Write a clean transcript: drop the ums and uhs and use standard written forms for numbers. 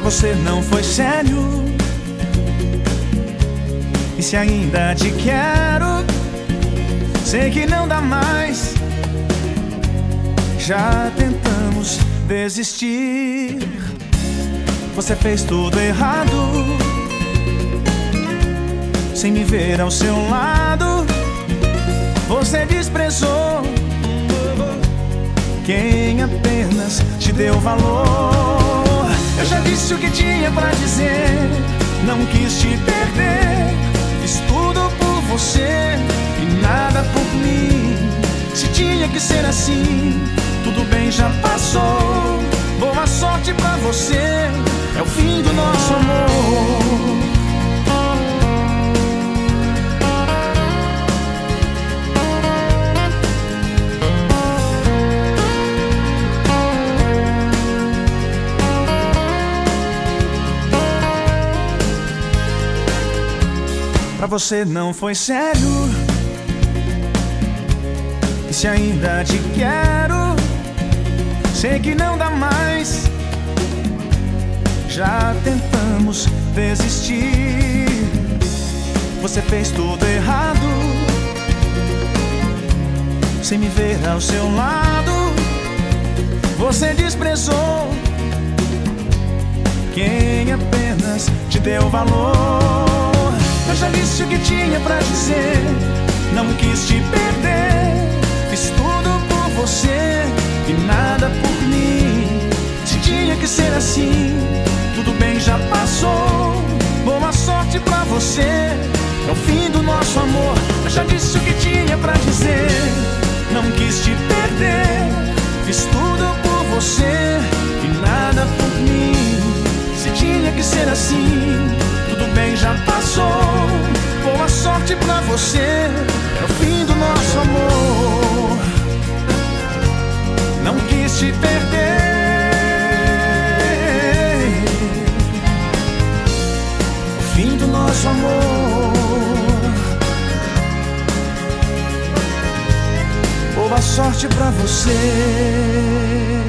você não foi sério. E se ainda te quero, sei que não dá mais. Já tentamos desistir. Você fez tudo errado, sem me ver ao seu lado. Você desprezou quem apenas te deu valor. Eu já disse o que tinha pra dizer, não quis te perder. Fiz tudo por você e nada por mim. Se tinha que ser assim, tudo bem, já passou. Boa sorte pra você, é o fim do nosso amor. Pra você não foi sério. E se ainda te quero, sei que não dá mais. Já tentamos desistir. Você fez tudo errado, sem me ver ao seu lado. Você desprezou quem apenas te deu valor. Eu já disse o que tinha pra dizer, não quis te perder. Fiz tudo por você e nada por mim. Se tinha que ser assim, tudo bem, já passou. Boa sorte pra você, é o fim do nosso amor. Eu já disse o que tinha pra dizer, não quis te perder. Fiz tudo por você e nada por mim. Se tinha que ser assim, tudo bem, já passou. Boa sorte pra você, é o fim do nosso amor. Não quis te perder. O fim do nosso amor. Boa sorte pra você.